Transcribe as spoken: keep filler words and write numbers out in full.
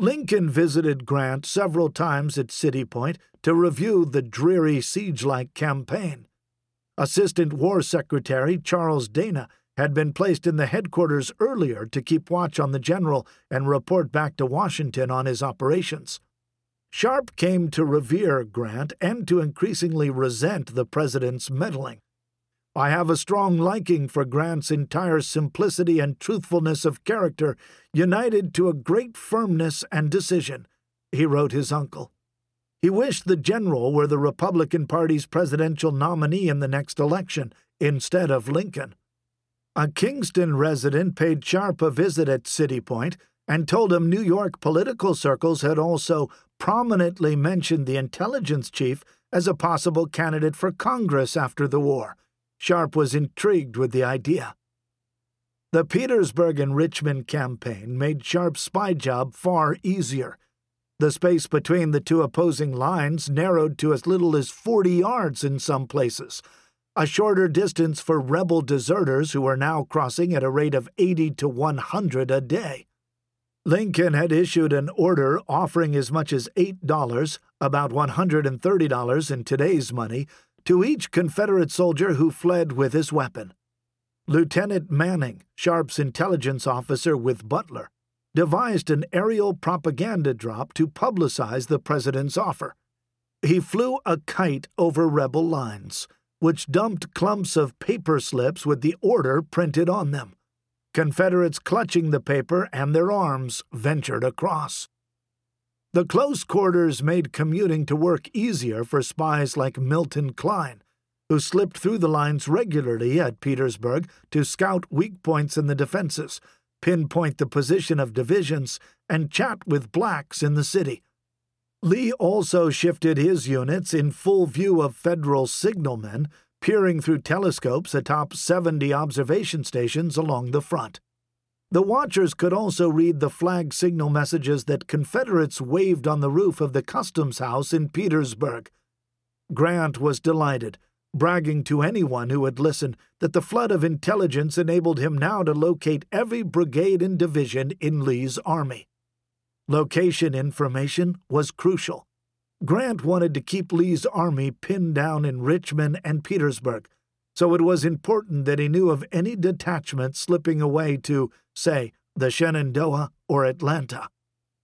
Lincoln visited Grant several times at City Point to review the dreary siege-like campaign. Assistant War Secretary Charles Dana had been placed in the headquarters earlier to keep watch on the general and report back to Washington on his operations. Sharp came to revere Grant and to increasingly resent the president's meddling. "I have a strong liking for Grant's entire simplicity and truthfulness of character, united to a great firmness and decision," he wrote his uncle. He wished the general were the Republican Party's presidential nominee in the next election, instead of Lincoln. A Kingston resident paid Sharp a visit at City Point and told him New York political circles had also prominently mentioned the intelligence chief as a possible candidate for Congress after the war. Sharp was intrigued with the idea. The Petersburg and Richmond campaign made Sharp's spy job far easier. The space between the two opposing lines narrowed to as little as forty yards in some places, a shorter distance for rebel deserters who were now crossing at a rate of eighty to one hundred a day. Lincoln had issued an order offering as much as eight dollars, about one hundred thirty dollars in today's money, to each Confederate soldier who fled with his weapon. Lieutenant Manning, Sharp's intelligence officer with Butler, devised an aerial propaganda drop to publicize the president's offer. He flew a kite over rebel lines, which dumped clumps of paper slips with the order printed on them. Confederates clutching the paper and their arms ventured across. The close quarters made commuting to work easier for spies like Milton Kline, who slipped through the lines regularly at Petersburg to scout weak points in the defenses, pinpoint the position of divisions, and chat with blacks in the city. Lee also shifted his units in full view of Federal signalmen, peering through telescopes atop seventy observation stations along the front. The watchers could also read the flag signal messages that Confederates waved on the roof of the Customs House in Petersburg. Grant was delighted, bragging to anyone who would listen that the flood of intelligence enabled him now to locate every brigade and division in Lee's army. Location information was crucial. Grant wanted to keep Lee's army pinned down in Richmond and Petersburg, so it was important that he knew of any detachment slipping away to, say, the Shenandoah or Atlanta.